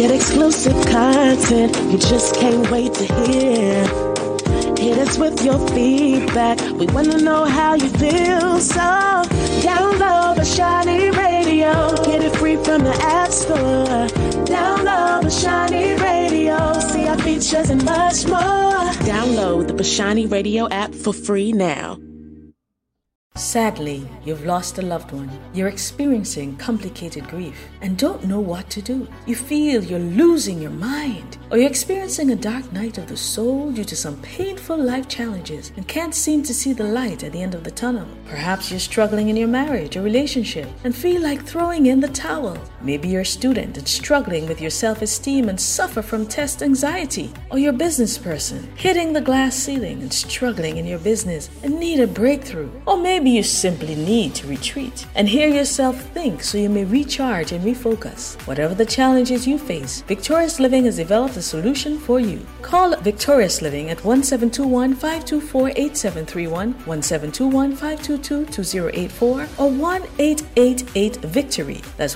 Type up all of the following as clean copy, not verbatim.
Get exclusive content you just can't wait to hear. Hit us with your feedback. We want to know how you feel. So download Bashani Radio. Get it free from the App Store. Download Bashani Radio. See our features and much more. Download the Bashani Radio app for free now. Sadly, you've lost a loved one. You're experiencing complicated grief and don't know what to do. You feel you're losing your mind, or you're experiencing a dark night of the soul due to some painful life challenges and can't seem to see the light at the end of the tunnel. Perhaps you're struggling in your marriage or relationship and feel like throwing in the towel. Maybe you're a student and struggling with your self-esteem and suffer from test anxiety, or you're a business person hitting the glass ceiling and struggling in your business and need a breakthrough, or maybe you simply need to retreat and hear yourself think so you may recharge and refocus. Whatever the challenges you face, Victorious Living has developed a solution for you. Call Victorious Living at 1721-524-8731, 1721-522-2084, or 1-888-VICTORY. That's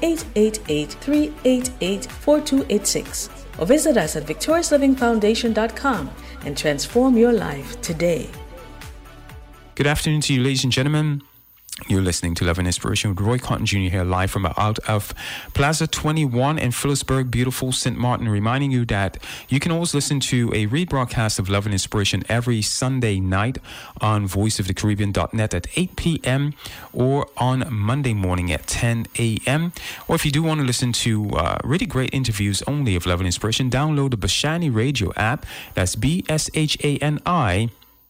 1-888-388-4286. Or visit us at victoriouslivingfoundation.com and transform your life today. Good afternoon to you, ladies and gentlemen. You're listening to Love and Inspiration with Roy Cotton Jr. here, live from out of Plaza 21 in Phillipsburg, beautiful St. Martin, reminding you that you can always listen to a rebroadcast of Love and Inspiration every Sunday night on voiceofthecaribbean.net at 8 p.m. or on Monday morning at 10 a.m. Or if you do want to listen to really great interviews only of Love and Inspiration, download the Bashani Radio app. That's Bshani.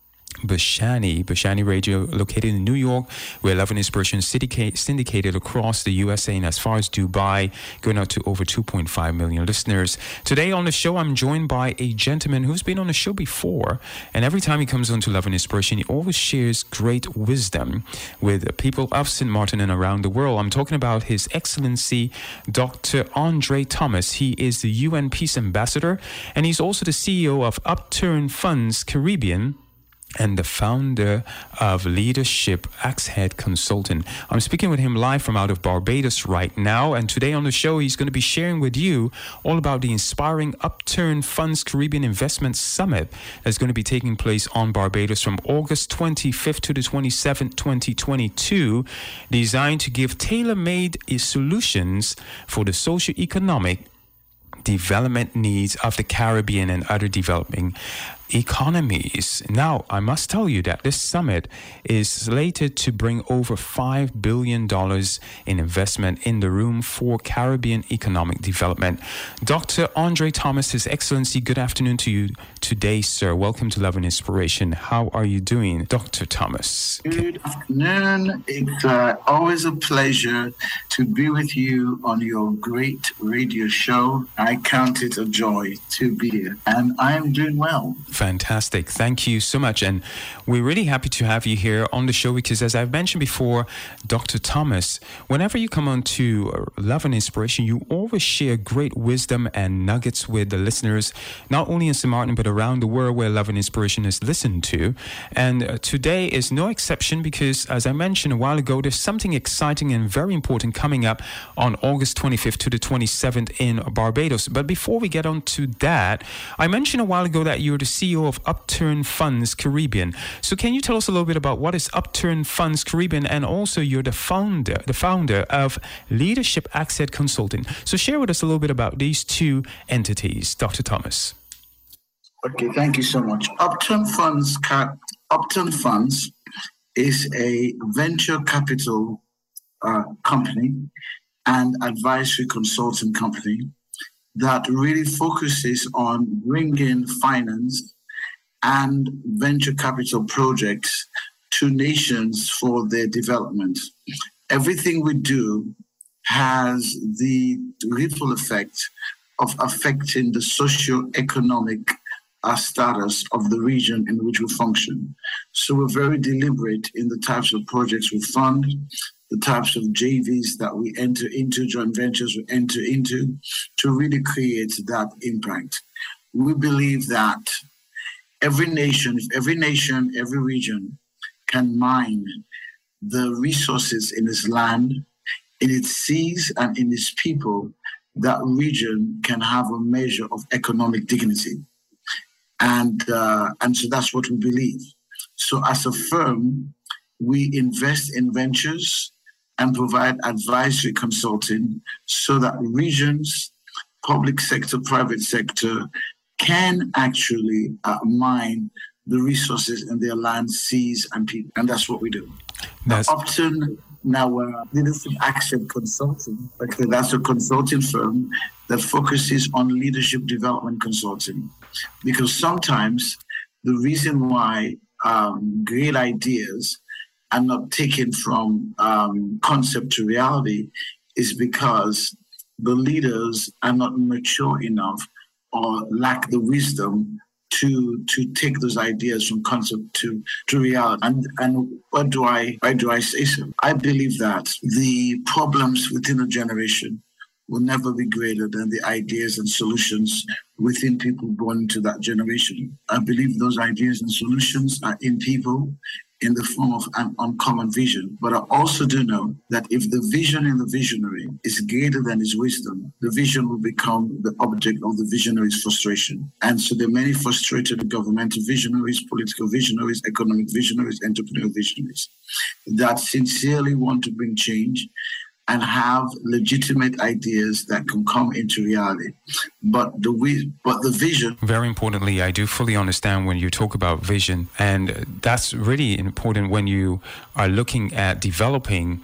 Bashani Radio, located in New York, where Love and Inspiration is syndicated across the USA and as far as Dubai, going out to over 2.5 million listeners. Today on the show, I'm joined by a gentleman who's been on the show before, and every time he comes on to Love and Inspiration, he always shares great wisdom with people of St. Martin and around the world. I'm talking about His Excellency Dr. Andre Thomas. He is the UN Peace Ambassador, and he's also the CEO of Upturn Funds Caribbean and the founder of Leadership Axe-Head Consulting. I'm speaking with him live from out of Barbados right now, and today on the show he's going to be sharing with you all about the inspiring Upturn Funds Caribbean Investment Summit that's going to be taking place on Barbados from August 25th to the 27th, 2022, designed to give tailor-made solutions for the socio-economic development needs of the Caribbean and other developing economies. Now, I must tell you that this summit is slated to bring over $5 billion in investment in the room for Caribbean economic development. Dr. Andre Thomas, His Excellency, good afternoon to you today, sir. Welcome to Love and Inspiration. How are you doing, Dr. Thomas? Good afternoon. It's always a pleasure to be with you on your great radio show. I count it a joy to be here, and I am doing well. Fantastic. Thank you so much. And we're really happy to have you here on the show because, as I've mentioned before, Dr. Thomas, whenever you come on to Love and Inspiration, you always share great wisdom and nuggets with the listeners, not only in St. Martin, but around the world where Love and Inspiration is listened to. And today is no exception because, as I mentioned a while ago, there's something exciting and very important coming up on August 25th to the 27th in Barbados. But before we get on to that, I mentioned a while ago that you're the CEO of Upturn Funds Caribbean. So can you tell us a little bit about what is Upturn Funds Caribbean, and also you're the founder of Leadership Axe-Head Consulting. So share with us a little bit about these two entities, Dr. Thomas. Okay, thank you so much. Upturn Funds is a venture capital company and advisory consulting company that really focuses on bringing finance and venture capital projects to nations for their development. Everything we do has the ripple effect of affecting the socio-economic status of the region in which we function. So we're very deliberate in the types of projects we fund, the types of JVs that we enter into, joint ventures we enter into, to really create that impact. We believe that every nation, every region can mine the resources in its land, in its seas, and in its people, that region can have a measure of economic dignity. And so that's what we believe. So as a firm, we invest in ventures and provide advisory consulting so that regions, public sector, private sector, can actually mine the resources in their land, seas, and people. And that's what we do. Now, Leadership Accent Consulting, okay, that's a consulting firm that focuses on leadership development consulting. Because sometimes the reason why great ideas are not taken from concept to reality is because the leaders are not mature enough or lack the wisdom to take those ideas from concept to reality. And why do I say so? I believe that the problems within a generation will never be greater than the ideas and solutions within people born into that generation. I believe those ideas and solutions are in people in the form of an uncommon vision. But I also do know that if the vision in the visionary is greater than his wisdom, the vision will become the object of the visionary's frustration. And so there are many frustrated governmental visionaries, political visionaries, economic visionaries, entrepreneurial visionaries that sincerely want to bring change and have legitimate ideas that can come into reality. But the vision... Very importantly, I do fully understand when you talk about vision, and that's really important when you are looking at developing,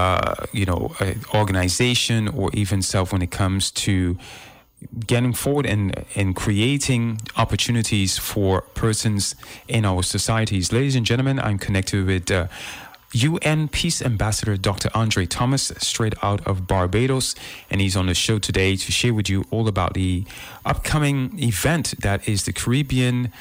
an organization or even self when it comes to getting forward and creating opportunities for persons in our societies. Ladies and gentlemen, I'm connected with UN Peace Ambassador Dr. Andre Thomas, straight out of Barbados, and he's on the show today to share with you all about the upcoming event that is the Caribbean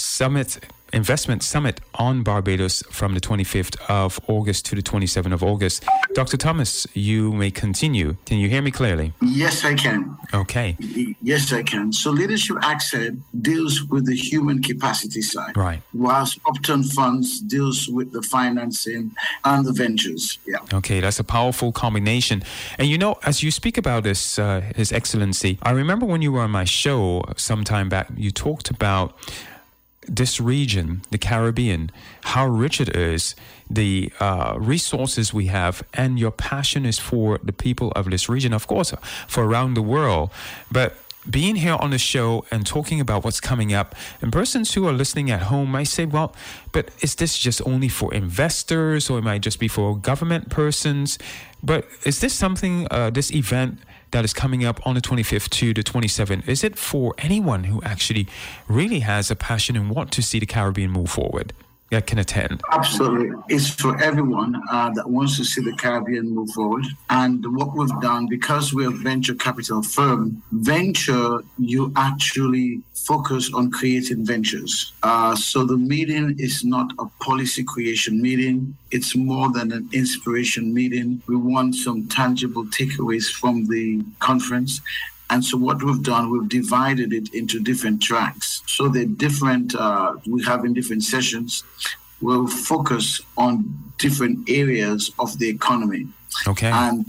Investment Summit on Barbados from the 25th of August to the 27th of August. Dr. Thomas, you may continue. Can you hear me clearly? Yes, I can. Okay. Yes, I can. So Leadership Accent deals with the human capacity side. Right. Whilst Upton Funds deals with the financing and the ventures. Yeah. Okay, that's a powerful combination. And as you speak about this, His Excellency, I remember when you were on my show some time back, you talked about this region, the Caribbean, how rich it is, the resources we have, and your passion is for the people of this region, of course, for around the world. But being here on the show and talking about what's coming up, and persons who are listening at home might say, well, but is this just only for investors, or it might just be for government persons? But is this something, this event that is coming up on the 25th to the 27th, is it for anyone who actually really has a passion and want to see the Caribbean move forward that can attend? Absolutely. It's for everyone that wants to see the Caribbean move forward. And what we've done, because we're a venture capital firm, you actually focus on creating ventures. So the meeting is not a policy creation meeting. It's more than an inspiration meeting. We want some tangible takeaways from the conference. And so what we've done, we've divided it into different tracks. So the different, we have in different sessions, we'll focus on different areas of the economy. Okay. And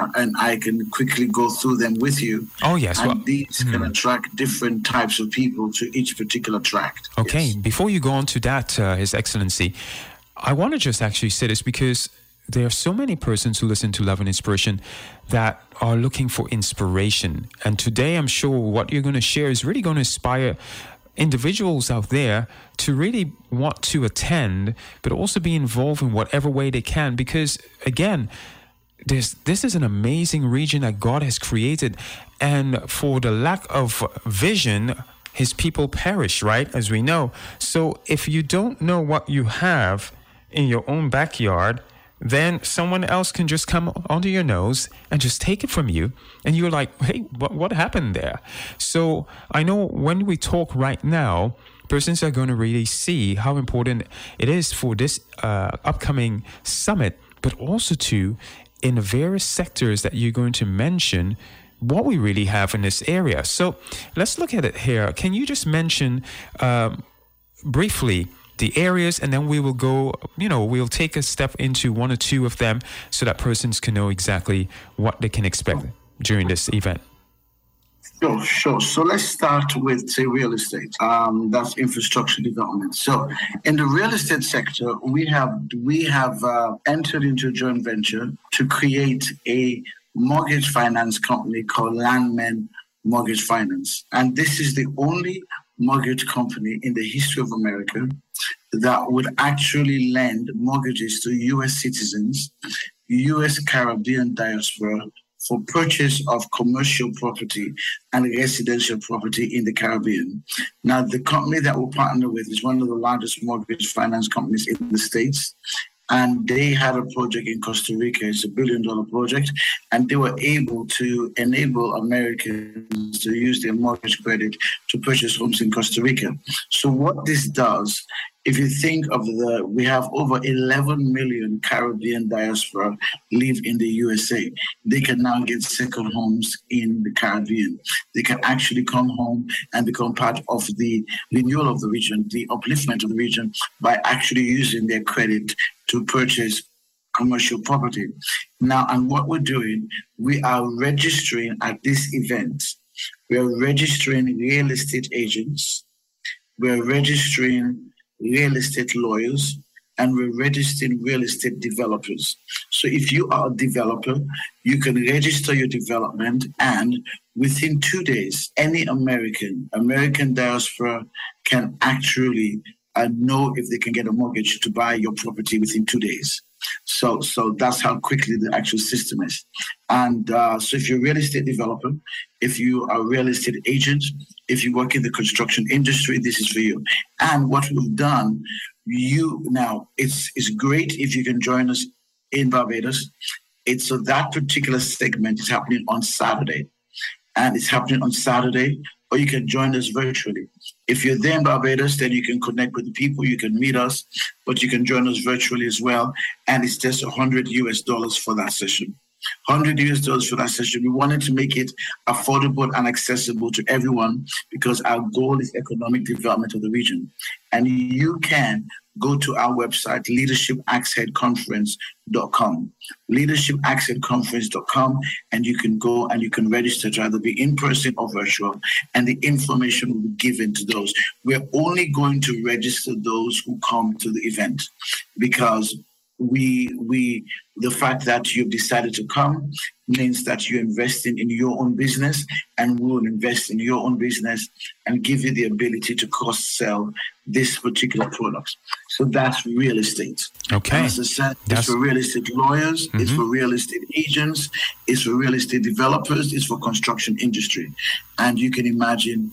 I can quickly go through them with you. Oh, yes. And these can attract different types of people to each particular tract. Okay. Yes. Before you go on to that, His Excellency, I want to just actually say this because there are so many persons who listen to Love and Inspiration that are looking for inspiration. And today, I'm sure what you're going to share is really going to inspire individuals out there to really want to attend, but also be involved in whatever way they can. Because, again, this is an amazing region that God has created. And for the lack of vision, His people perish, right? As we know. So if you don't know what you have in your own backyard, then someone else can just come under your nose and just take it from you. And you're like, hey, what happened there? So I know when we talk right now, persons are going to really see how important it is for this upcoming summit, but also in the various sectors that you're going to mention, what we really have in this area. So let's look at it here. Can you just mention briefly the areas, and then we will go, we'll take a step into one or two of them so that persons can know exactly what they can expect during this event. Sure. So let's start with, say, real estate. That's infrastructure development. So in the real estate sector, we have entered into a joint venture to create a mortgage finance company called Landmen Mortgage Finance. And this is the only mortgage company in the history of America that would actually lend mortgages to U.S. citizens, U.S. Caribbean diaspora, for purchase of commercial property and residential property in the Caribbean. Now, the company that we partner with is one of the largest mortgage finance companies in the States. And they had a project in Costa Rica. It's $1 billion project. And they were able to enable Americans to use their mortgage credit to purchase homes in Costa Rica. So what this does, if you think of we have over 11 million Caribbean diaspora live in the USA. They can now get second homes in the Caribbean. They can actually come home and become part of the renewal of the region, the upliftment of the region, by actually using their credit to purchase commercial property. Now, and what we're doing, we are registering at this event. We are registering real estate agents. We're registering real estate lawyers, and we're registering real estate developers. So if you are a developer, you can register your development, and within 2 days, any American diaspora can actually know if they can get a mortgage to buy your property within 2 days. So that's how quickly the actual system is. And so if you're a real estate developer, if you are a real estate agent, if you work in the construction industry, this is for you. And what we've done, it's great if you can join us in Barbados. So that particular segment is happening on Saturday. And it's happening on Saturday, or you can join us virtually. If you're there in Barbados, then you can connect with the people, you can meet us, but you can join us virtually as well. And it's just $100 for that session. $100 for that session. We wanted to make it affordable and accessible to everyone because our goal is economic development of the region. And you can go to our website, leadershipaccessconference.com, leadershipaccessconference.com, and you can go and you can register to either be in person or virtual, and the information will be given to those. We're only going to register those who come to the event because the fact that you've decided to come means that you're investing in your own business, and we'll invest in your own business and give you the ability to cross-sell this particular product. So that's real estate. Okay. And as I said, it's for real estate lawyers, it's for real estate agents, it's for real estate developers, it's for construction industry. And you can imagine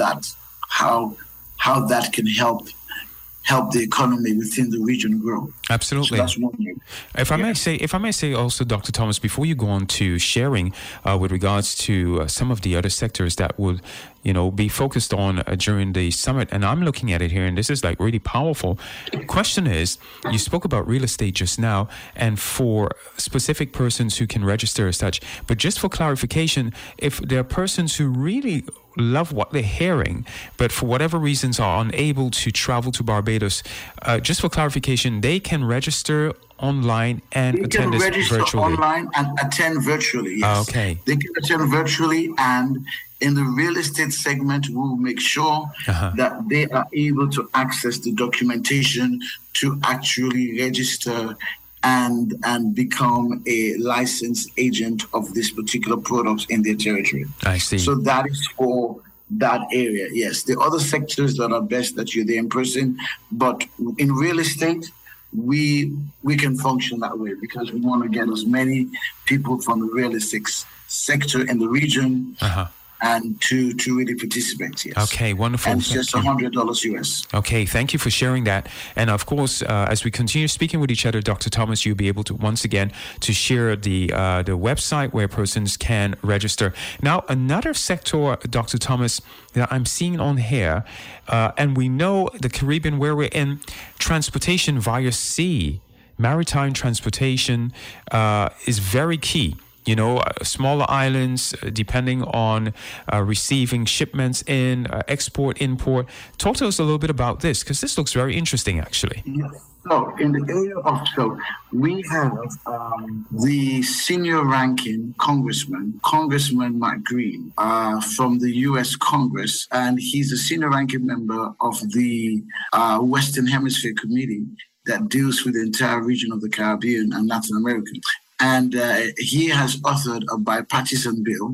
how that can help the economy within the region grow. Absolutely. So that's one thing. If I may say also, Dr. Thomas, before you go on to sharing with regards to some of the other sectors that would, be focused on during the summit, and I'm looking at it here, and this is like really powerful. Question is, you spoke about real estate just now, and for specific persons who can register as such, but just for clarification, if there are persons who really love what they're hearing, but for whatever reasons are unable to travel to Barbados, just for clarification, they can register online and attend this virtually. They can register online and attend virtually, yes. Okay. They can attend virtually, and in the real estate segment, we'll make sure that they are able to access the documentation to actually register and become a licensed agent of this particular product in their territory. I see. So that is for that area, yes. The other sectors that are best that you're there in person, but in real estate, we can function that way because we want to get as many people from the real estate sector in the region and to really participate, yes. Okay, wonderful. And it's just $100 US. Okay, thank you for sharing that. And of course, as we continue speaking with each other, Dr. Thomas, you'll be able to once again to share the website where persons can register. Now, another sector, Dr. Thomas, that I'm seeing on here, and we know the Caribbean where we're in, transportation via sea, maritime transportation is very key. smaller islands, depending on receiving shipments in, export, import. Talk to us a little bit about this, because this looks very interesting, actually. Yes. So in the area of we have the senior ranking Congressman Matt Green, from the U.S. Congress, and he's a senior ranking member of the Western Hemisphere Committee that deals with the entire region of the Caribbean and Latin America. And he has authored a bipartisan bill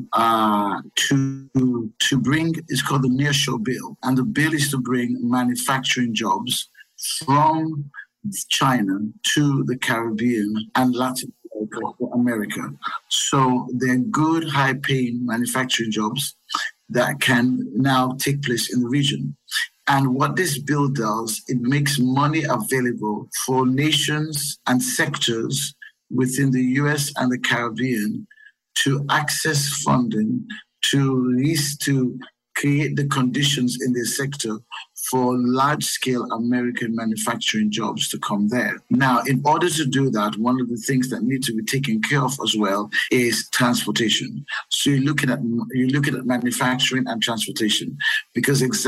to bring, it's called the Nearshore Bill. And the bill is to bring manufacturing jobs from China to the Caribbean and Latin America. So they're good, high-paying manufacturing jobs that can now take place in the region. And what this bill does, it makes money available for nations and sectors within the U.S. and the Caribbean to access funding to create the conditions in this sector for large-scale American manufacturing jobs to come there. Now, in order to do that, one of the things that need to be taken care of as well is transportation. So you're looking at manufacturing and transportation. Because there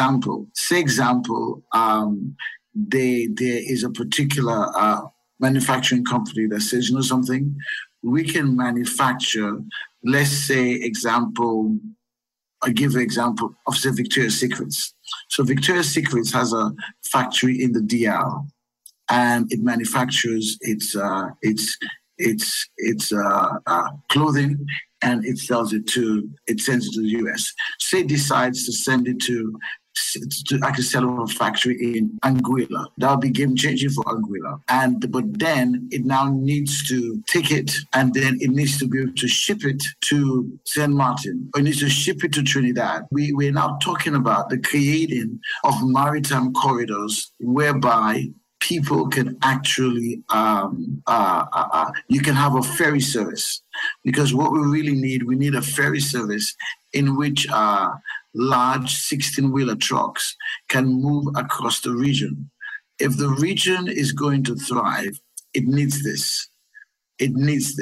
is a particular manufacturing company that says, something, we can manufacture, let's say, I'll give an example of, say, Victoria's Secrets. So Victoria's Secrets has a factory in the DR, and it manufactures its clothing, and it sends it to the US. Say it decides to send it to actually set up a factory in Anguilla. That'll be game changing for Anguilla. But then it now needs to take it, and then it needs to be able to ship it to St. Martin, or it needs to ship it to Trinidad. We're now talking about the creating of maritime corridors whereby people can actually, you can have a ferry service. Because what we really need, we need a ferry service in which large 16-wheeler trucks can move across the region. If the region is going to thrive, it needs this. It needs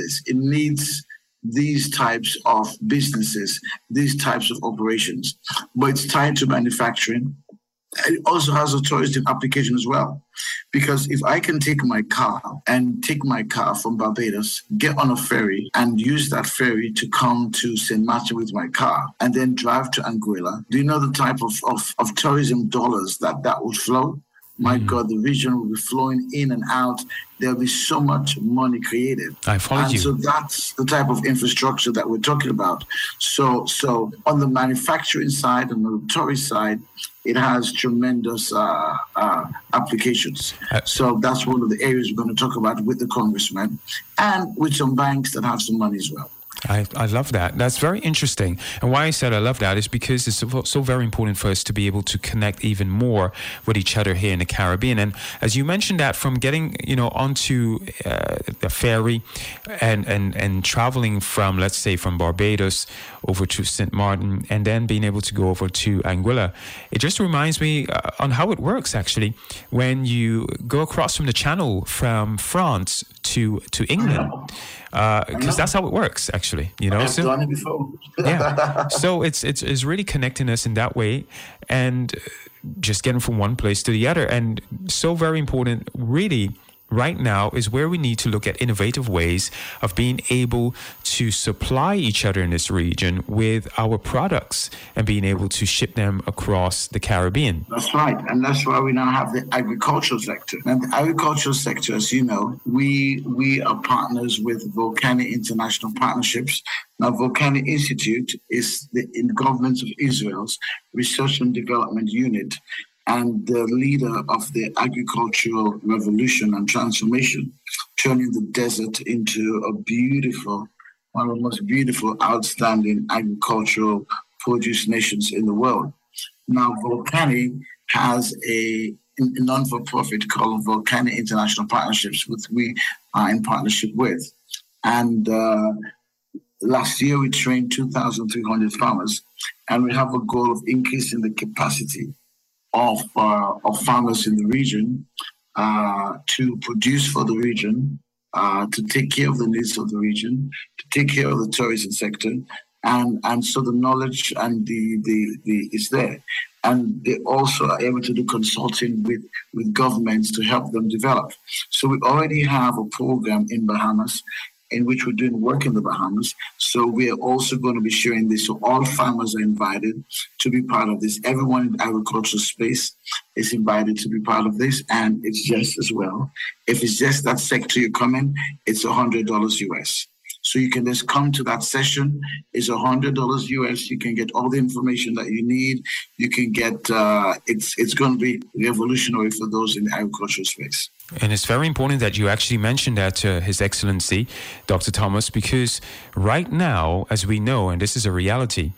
these types of businesses, these types of operations. But it's tied to manufacturing. It also has a tourism application as well. Because if I can take my car from Barbados, get on a ferry and use that ferry to come to St. Martin with my car and then drive to Anguilla, do you know the type of tourism dollars that would flow? My God, the region will be flowing in and out. There'll be so much money created. I follow you. So that's the type of infrastructure that we're talking about. So on the manufacturing side and the tourist side, it has tremendous applications. So that's one of the areas we're going to talk about with the congressman and with some banks that have some money as well. I love that. That's very interesting. And why I said I love that is because it's so very important for us to be able to connect even more with each other here in the Caribbean. And as you mentioned that, from getting, onto the ferry and traveling from, let's say, from Barbados over to St. Martin and then being able to go over to Anguilla, it just reminds me on how it works, actually, when you go across from the channel from France to England. Because that's how it works, actually. I've done it before. Yeah. So it's really connecting us in that way, and just getting from one place to the other. And so very important, really, right now is where we need to look at innovative ways of being able to supply each other in this region with our products and being able to ship them across the Caribbean. That's right. And that's why we now have the agricultural sector. And the agricultural sector, as you know, we are partners with Volcanic International Partnerships. Now, Volcanic Institute is in the government of Israel's Research and Development Unit, and the leader of the agricultural revolution and transformation, turning the desert into one of the most beautiful, outstanding agricultural produce nations in the world. Now, Volcanic has a non-for-profit called Volcanic International Partnerships, which we are in partnership with. And last year, we trained 2,300 farmers, and we have a goal of increasing the capacity of farmers in the region to produce for the region to take care of the needs of the region, to take care of the tourism sector, and so the knowledge and the is there. And they also are able to do consulting with governments to help them develop. So we already have a program in Bahamas in which we're doing work in the Bahamas. So we are also going to be sharing this. So all farmers are invited to be part of this. Everyone in the agricultural space is invited to be part of this. And it's just as well. If it's just that sector you come in, it's $100 US. So you can just come to that session. It's $100 US. You can get all the information that you need. You can get, it's going to be revolutionary for those in the agricultural space. And it's very important that you actually mentioned that, His Excellency, Dr. Thomas, because right now, as we know, and this is a reality,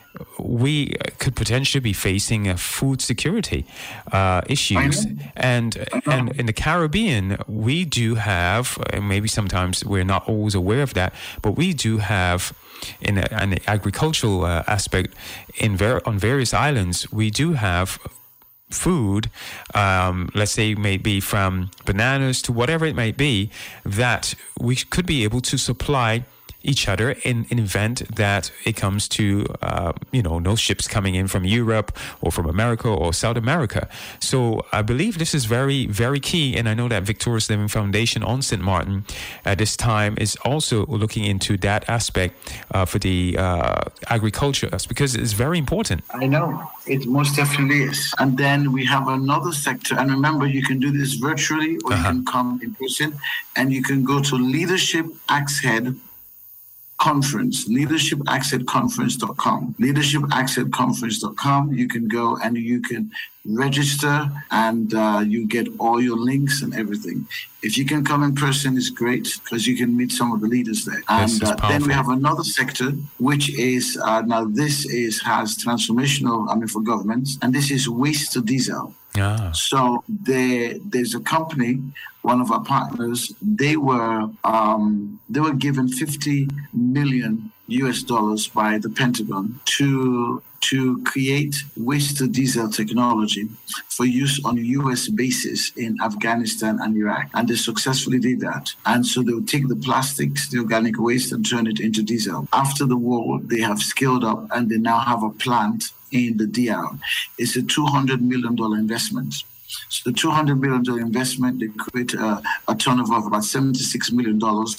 we could potentially be facing food security issues. And in the Caribbean, we do have, and maybe sometimes we're not always aware of that, but we do have, in an agricultural aspect, on various islands, we do have food, let's say maybe from bananas to whatever it might be, that we could be able to supply each other in an event that it comes to, no ships coming in from Europe or from America or South America. So I believe this is very, very key. And I know that Victorious Living Foundation on St. Martin at this time is also looking into that aspect for the agriculture, because it's very important. I know, it most definitely is. And then we have another sector. And remember, you can do this virtually or you can come in person, and you can go to Leadership Axhead Conference, leadershipaccessconference.com. Leadershipaccessconference.com. You can go and you can register, and you get all your links and everything. If you can come in person, it's great because you can meet some of the leaders there. And then we have another sector, which is now this has transformational, for governments, and this is waste to diesel. Yeah. So there's a company, one of our partners. They were given $50 million US by the Pentagon to create waste to diesel technology for use on US bases in Afghanistan and Iraq. And they successfully did that. And so they would take the plastics, the organic waste, and turn it into diesel. After the war, they have scaled up and they now have a plant in the DR. It's a $200 million investment. So the $200 million investment, they create a turnover of about $76 million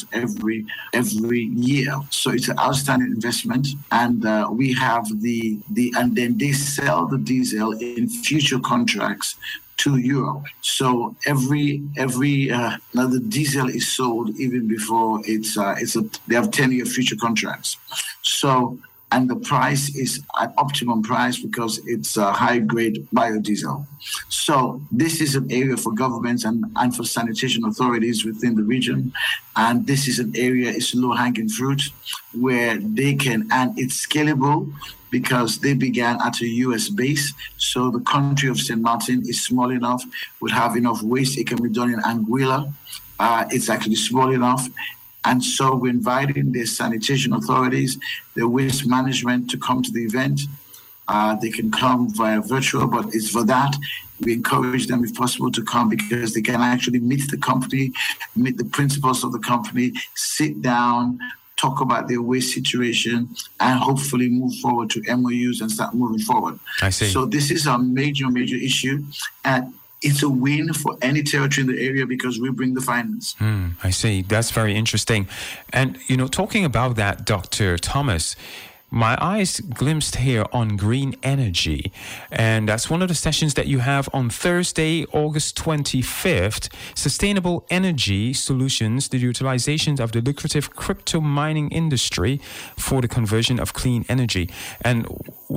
every year. So it's an outstanding investment. And we have and then they sell the diesel in future contracts to Europe. So every now the diesel is sold even before they have 10-year future contracts. So, and the price is at optimum price because it's a high-grade biodiesel. So this is an area for governments and for sanitation authorities within the region. And this is an area, it's low-hanging fruit where they can, and it's scalable because they began at a U.S. base. So the country of St. Martin is small enough, would have enough waste. It can be done in Anguilla. It's actually small enough. And so we're inviting the sanitation authorities, the waste management to come to the event. They can come via virtual, but it's for that. We encourage them, if possible, to come because they can actually meet the company, meet the principals of the company, sit down, talk about their waste situation, and hopefully move forward to MOUs and start moving forward. I see. So this is a major, major issue. And it's a win for any territory in the area because we bring the finance. I see. That's very interesting. And, talking about that, Dr. Thomas, my eyes glimpsed here on green energy. And that's one of the sessions that you have on Thursday, August 25th. Sustainable energy solutions, the utilization of the lucrative crypto mining industry for the conversion of clean energy. And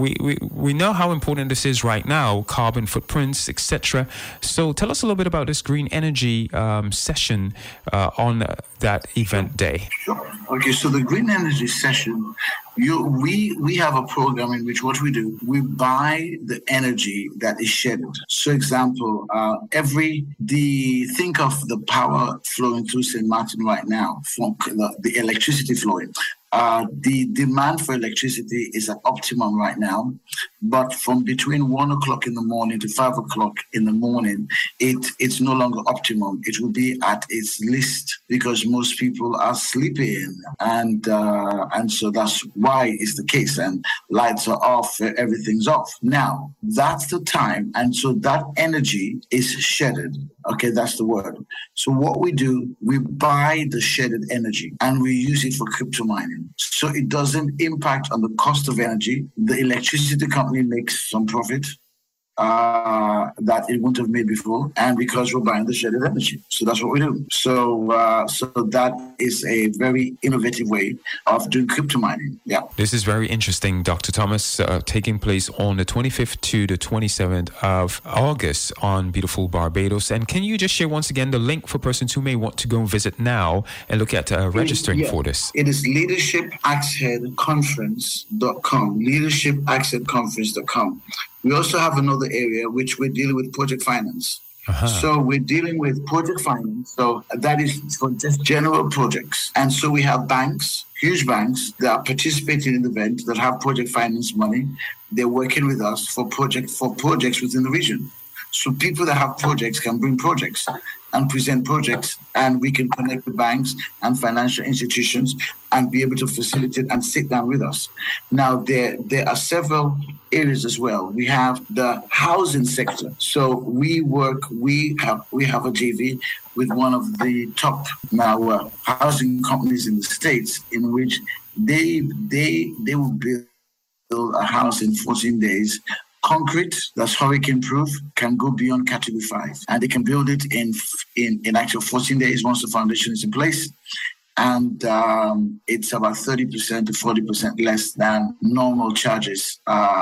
we know how important this is right now, carbon footprints, etc. So tell us a little bit about this green energy session on that event day. Sure. Okay, so the green energy session, we have a program in which what we do, we buy the energy that is scheduled. So example, think of the power flowing through St. Martin right now, from the electricity flowing. The demand for electricity is at optimum right now, but from between 1 o'clock in the morning to 5 o'clock in the morning, it's no longer optimum. It will be at its least because most people are sleeping, and so that's why it's the case. And lights are off, everything's off. Now that's the time, and so that energy is shedded. Okay, that's the word. So what we do, we buy the shedded energy and we use it for crypto mining. So it doesn't impact on the cost of energy. The electricity company makes some profit that it wouldn't have made before, and because we're buying the shedded energy. So that's what we do. So that is a very innovative way of doing crypto mining. Yeah. This is very interesting, Dr. Thomas, taking place on the 25th to the 27th of August on beautiful Barbados. And can you just share once again the link for persons who may want to go and visit now and look at registering for this? It is leadershipaccessconference.com, leadershipaccessconference.com. We also have another area which we're dealing with project finance. So we're dealing with project finance. So that is for just general projects. And so we have banks, huge banks that are participating in the event that have project finance money. They're working with us for projects within the region. So people that have projects can bring projects and present projects, and we can connect with banks and financial institutions and be able to facilitate and sit down with us. Now, there are several areas as well. We have the housing sector. So we have a JV with one of the top now housing companies in the States, in which they will build a house in 14 days. Concrete that's hurricane proof, can go beyond category 5, and they can build it in actual 14 days once the foundation is in place. And it's about 30% to 40% less than normal charges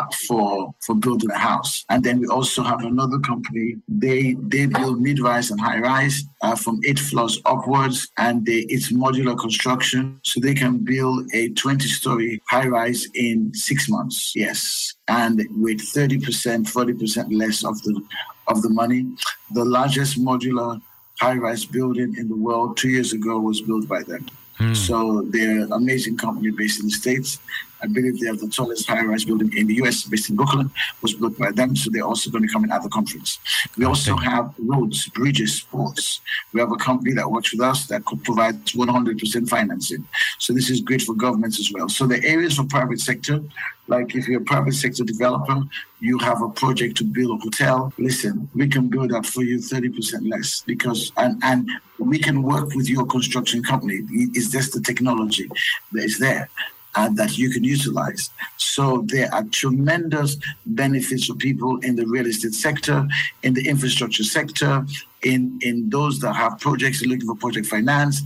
for building a house. And then we also have another company. They build mid-rise and high-rise from 8 floors upwards, and it's modular construction, so they can build a 20-story high-rise in 6 months. Yes, and with 30%, 40% less of the money. The largest modular high-rise building in the world 2 years ago was built by them. So they're an amazing company based in the States. I believe they have the tallest high-rise building in the U.S. based in Brooklyn, was built by them. So they're also going to come in at the conference. We also have roads, bridges, ports. We have a company that works with us that could provide 100% financing. So this is great for governments as well. So the areas for private sector, like if you're a private sector developer, you have a project to build a hotel. Listen, we can build that for you 30% less because, and we can work with your construction company. It's just the technology that is there and that you can utilize. So there are tremendous benefits for people in the real estate sector, in the infrastructure sector, in those that have projects looking for project finance,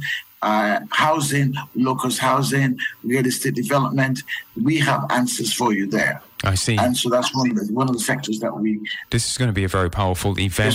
housing, low-cost housing, real estate development. We have answers for you there. I see. And so that's one of the sectors that we... This is going to be a very powerful event.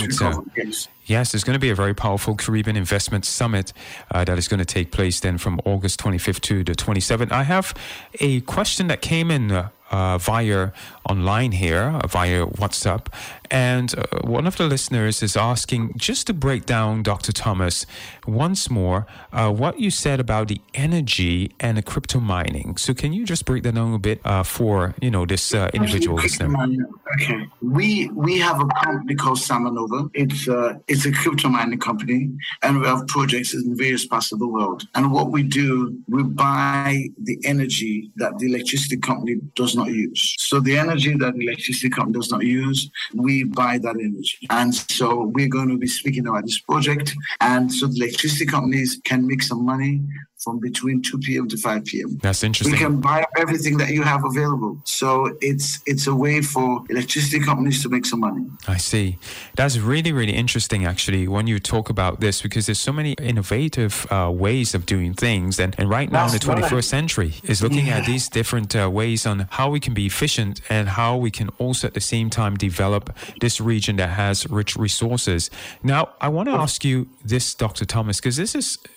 Yes, there's going to be a very powerful Caribbean Investment Summit that is going to take place then from August 25th to the 27th. I have a question that came in via online here, via WhatsApp. And one of the listeners is asking just to break down, Dr. Thomas, once more, what you said about the energy and the crypto mining. So can you just break that down a bit for, this individual listener? Okay. We have a company called Samanova. It's a crypto mining company, and we have projects in various parts of the world. And what we do, we buy the energy that the electricity company does not use. So the energy that the electricity company does not use, we buy that energy. And so we're going to be speaking about this project. And so the electricity companies can make some money from between 2 p.m. to 5 p.m. That's interesting. We can buy everything that you have available. So it's a way for electricity companies to make some money. I see. That's really, really interesting, actually, when you talk about this, because there's so many innovative ways of doing things. And right now in the 21st century is looking at these different ways on how we can be efficient and how we can also at the same time develop this region that has rich resources. Now, I want to ask you this, Dr. Thomas, because this is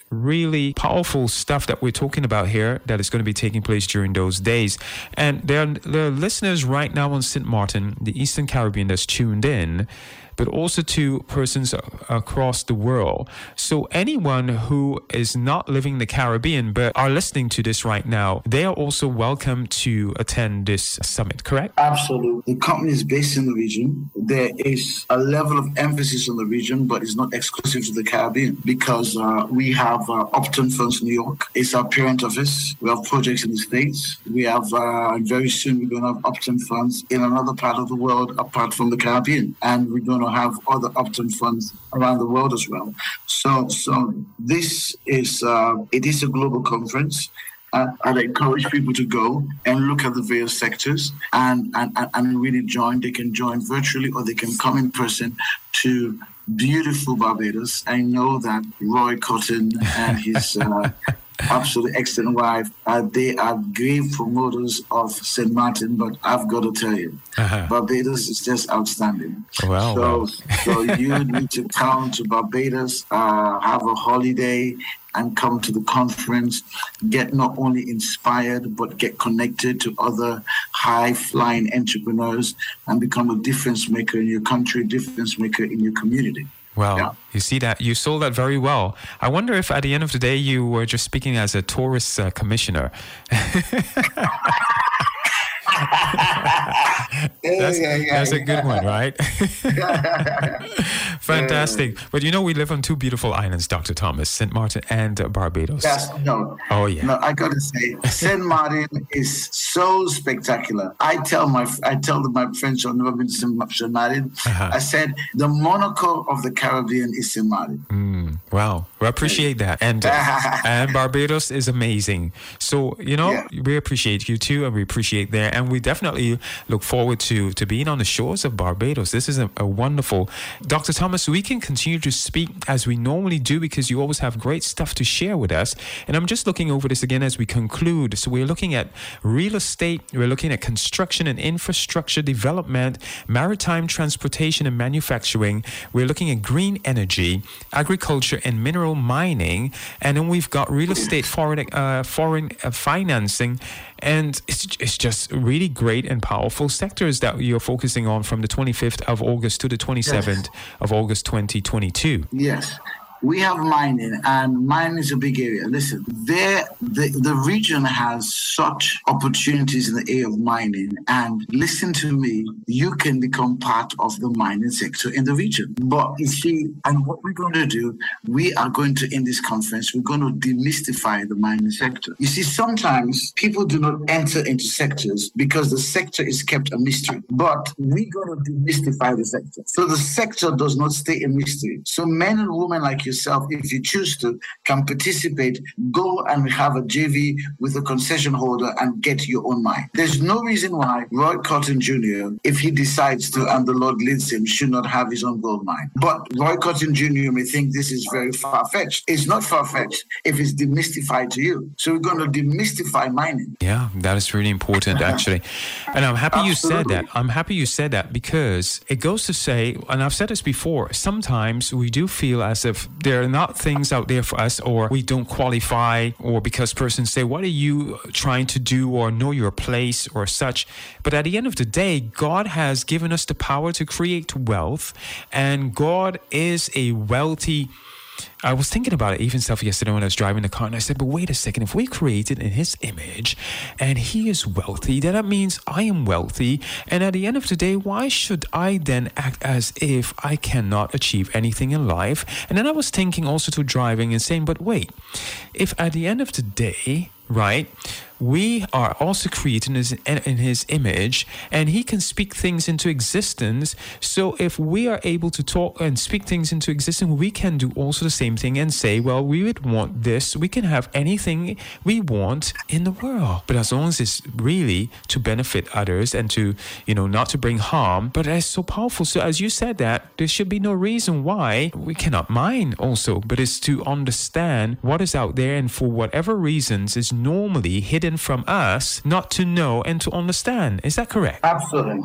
really powerful stuff that we're talking about here that is going to be taking place during those days. And there are listeners right now on St. Martin, the Eastern Caribbean, that's tuned in, but also to persons across the world. So anyone who is not living in the Caribbean but are listening to this right now, they are also welcome to attend this summit, correct? Absolutely. The company is based in the region. There is a level of emphasis on the region, but it's not exclusive to the Caribbean, because we have Upton Funds New York. It's our parent office. We have projects in the States. We have, very soon, we're going to have Upton Funds in another part of the world apart from the Caribbean. And we're going to have other Upton Funds around the world as well. So this is it is a global conference. I'd encourage people to go and look at the various sectors and really join. They can join virtually or they can come in person to beautiful Barbados. I know that Roy Cotton and his absolutely excellent wife, they are great promoters of St. Martin, but I've got to tell you, Barbados is just outstanding. Wow. So you need to come to Barbados, have a holiday, and come to the conference, get not only inspired, but get connected to other high-flying entrepreneurs and become a difference maker in your country, difference maker in your community. Well, yeah. You see that you sold that very well. I wonder if at the end of the day you were just speaking as a tourist commissioner. That's a good one, right? Fantastic. But we live on two beautiful islands, Dr. Thomas, St. Martin and Barbados. Yes, no. Oh, yeah. No, I got to say, St. Martin is so spectacular. I tell my friends who have never been to St. Martin, I said, the Monaco of the Caribbean is St. Martin. Wow. We appreciate that. And Barbados is amazing. So, we appreciate you too, and we appreciate that. And we definitely look forward to being on the shores of Barbados. This is a wonderful... Dr. Thomas, we can continue to speak as we normally do because you always have great stuff to share with us. And I'm just looking over this again as we conclude. So we're looking at real estate, we're looking at construction and infrastructure development, maritime transportation and manufacturing. We're looking at green energy, agriculture and mineral mining. And then we've got real estate, foreign financing. And it's just really great and powerful sectors that you're focusing on from the 25th of August to the 27th of August 2022. Yes. We have mining, and mining is a big area. Listen, the region has such opportunities in the area of mining, and listen to me, you can become part of the mining sector in the region. But you see, and what we're going to do, we are going to, in this conference, we're going to demystify the mining sector. You see, sometimes people do not enter into sectors because the sector is kept a mystery. But we're going to demystify the sector. So the sector does not stay a mystery. So men and women like yourself, if you choose to, can participate, go and have a JV with a concession holder and get your own mine. There's no reason why Roy Cotton Jr., if he decides to and the Lord leads him, should not have his own gold mine. But Roy Cotton Jr. may think this is very far-fetched. It's not far-fetched if it's demystified to you. So we're going to demystify mining. Yeah, that is really important, actually. And I'm happy you said that. I'm happy you said that because it goes to say, and I've said this before, sometimes we do feel as if there are not things out there for us, or we don't qualify, or because persons say, what are you trying to do, or know your place or such. But at the end of the day, God has given us the power to create wealth, and God is a wealthy... I was thinking about it even stuff yesterday when I was driving the car, and I said, but wait a second, if we created in his image and he is wealthy, then that means I am wealthy. And at the end of the day, why should I then act as if I cannot achieve anything in life? And then I was thinking also to driving and saying, but wait, if at the end of the day, right, we are also created in his image, and he can speak things into existence. So if we are able to talk and speak things into existence, we can do also the same thing and say, well, we would want this. We can have anything we want in the world. But as long as it's really to benefit others and to, not to bring harm. But it's so powerful. So as you said that, there should be no reason why we cannot mine also. But it's to understand what is out there, and for whatever reasons is normally hidden from us, not to know and to understand. Is that correct? Absolutely.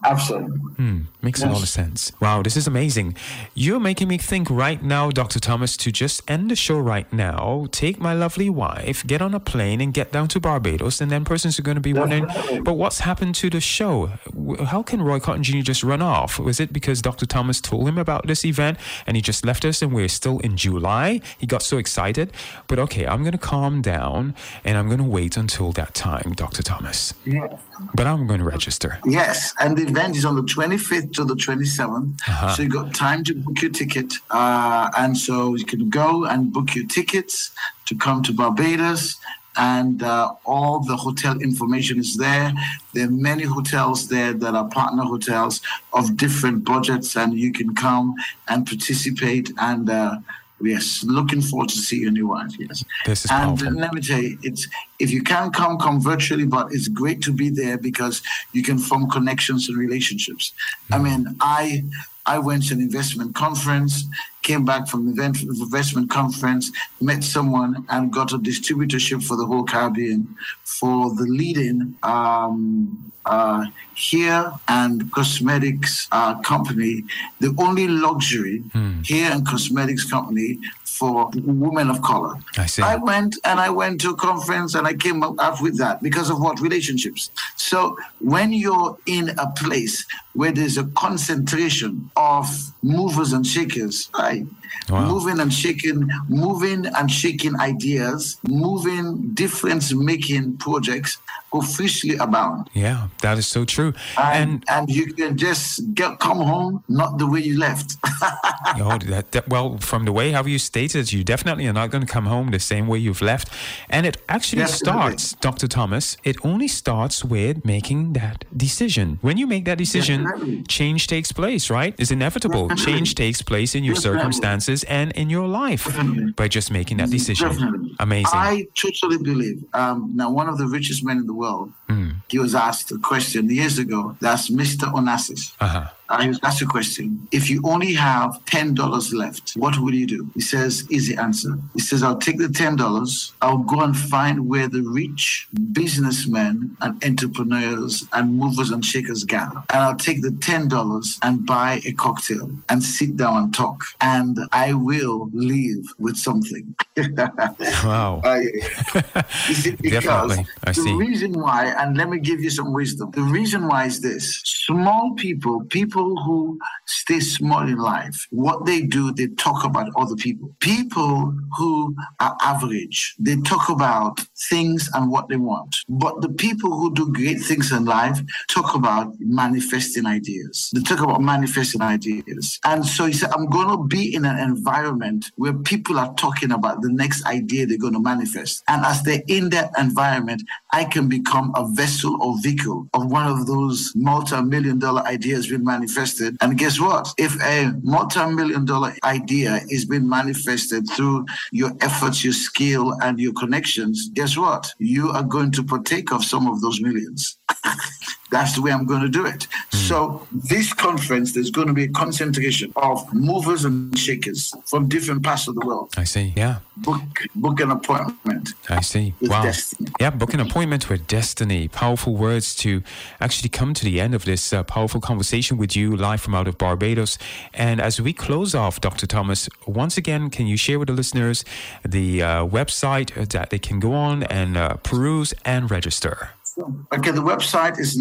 Absolutely. Makes a lot of sense. Wow, this is amazing. You're making me think right now, Dr. Thomas, to just end the show right now, take my lovely wife, get on a plane and get down to Barbados, and then persons are going to be wondering, but what's happened to the show? How can Roy Cotton Jr. just run off? Was it because Dr. Thomas told him about this event and he just left us and we're still in July? He got so excited. But okay, I'm going to calm down and I'm going to wait until that time, Dr. Thomas. Yes. But I'm going to register. Yes, and the event is on the 25th to the 27th. So you got time to book your ticket. And so you can go and book your tickets to come to Barbados. And all the hotel information is there. There are many hotels there that are partner hotels of different budgets, and you can come and participate. And yes, looking forward to see you, new one. Yes, this is and powerful. let me tell you, it's if you can't come virtually, but it's great to be there because you can form connections and relationships. I mean, I went to an investment conference, came back from the investment conference, met someone, and got a distributorship for the whole Caribbean for the leading hair and cosmetics company, the only luxury hair and cosmetics company for women of color. I see. I went to a conference and I came up with that because of what? Relationships. So when you're in a place where there's a concentration of movers and shakers, right? Wow. Moving and shaking ideas, moving difference-making projects officially abound. Yeah, that is so true. And you can just come home not the way you left. Well, from the way how you stated, you definitely are not going to come home the same way you've left. And it actually starts, Dr. Thomas, it only starts with making that decision. When you make that decision, change takes place, right? It's inevitable. Change takes place in your circumstances and in your life by just making that decision. Amazing. I totally believe. Now, one of the richest men in the world, he was asked a question years ago. That's Mr. Onassis. He was asked a question. If you only have $10 left, what will you do? He says, easy answer. He says, I'll take the $10. I'll go and find where the rich businessmen and entrepreneurs and movers and shakers gather. And I'll take the $10 and buy a cocktail and sit down and talk. And I will leave with something. Wow. Definitely. I see. The reason why, and let me give you some wisdom. The reason why is this. Small people who stay small in life, what they do, they talk about other people. People who are average, they talk about things and what they want. But the people who do great things in life talk about manifesting ideas. They talk about manifesting ideas. And so he said, I'm going to be in an environment where people are talking about the next idea they're going to manifest. And as they're in that environment, I can become a vessel or vehicle of one of those multi-million-dollar ideas being manifested. And guess what? If a multi-million-dollar idea is being manifested through your efforts, your skill, and your connections, guess what? You are going to partake of some of those millions. That's the way I'm going to do it. So this conference, there's going to be a concentration of movers and shakers from different parts of the world. I see, yeah. Book an appointment. I see. With destiny. Yeah, book an appointment with destiny. Powerful words to actually come to the end of this powerful conversation with you live from out of Barbados. And as we close off, Dr. Thomas, once again, can you share with the listeners the website that they can go on and peruse and register? Okay, the website is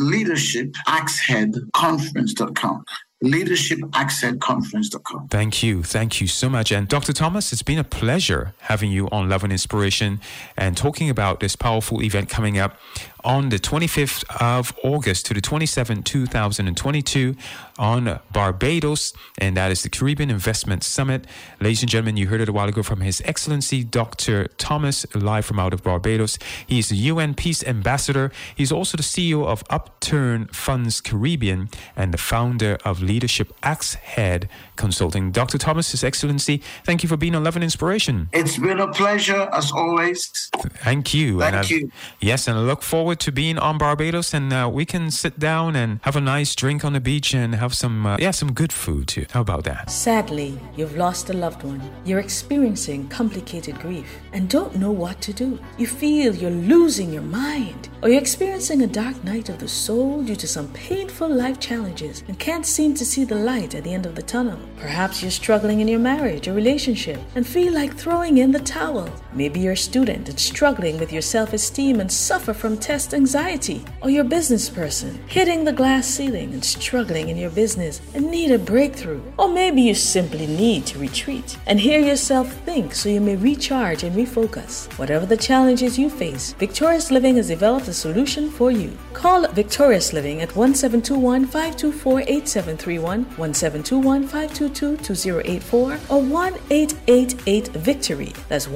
leadershipaxheadconference.com. leadershipaxheadconference.com. Thank you so much. And Dr. Thomas, it's been a pleasure having you on Love and Inspiration and talking about this powerful event coming up on the 25th of August to the 27th, 2022 on Barbados, and that is the Caribbean Investment Summit. Ladies and gentlemen, you heard it a while ago from His Excellency Dr. Thomas, live from out of Barbados. He is the UN Peace Ambassador. He's also the CEO of Upturn Funds Caribbean and the founder of Leadership Axe Head Consulting. Dr. Thomas, His Excellency, thank you for being on Love and Inspiration. It's been a pleasure, as always. Thank you. Thank you. Yes, and I look forward forward to being on Barbados, and we can sit down and have a nice drink on the beach and have some good food too. How about that? Sadly, you've lost a loved one. You're experiencing complicated grief and don't know what to do. You feel you're losing your mind, or you're experiencing a dark night of the soul due to some painful life challenges and can't seem to see the light at the end of the tunnel. Perhaps you're struggling in your marriage or relationship and feel like throwing in the towel. Maybe you're a student and struggling with your self-esteem and suffer from test anxiety, or you're a business person hitting the glass ceiling and struggling in your business and need a breakthrough. Or maybe you simply need to retreat and hear yourself think so you may recharge and refocus. Whatever the challenges you face, Victorious Living has developed a solution for you. Call Victorious Living at 1721-524-8731, 1721-522-2084, or 1-888-VICTORY. That's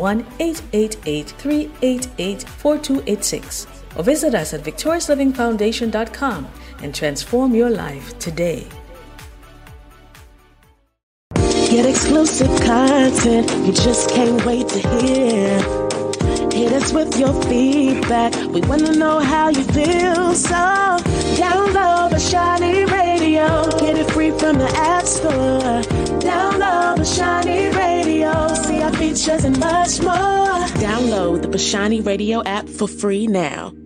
1-888-388-4286. Or visit us at victoriouslivingfoundation.com and transform your life today. Get exclusive content you just can't wait to hear. Hit us with your feedback. We want to know how you feel. So download Bashani Radio. Get it free from the App Store. Download Bashani Radio. See our features and much more. Download the Bashani Radio app for free now.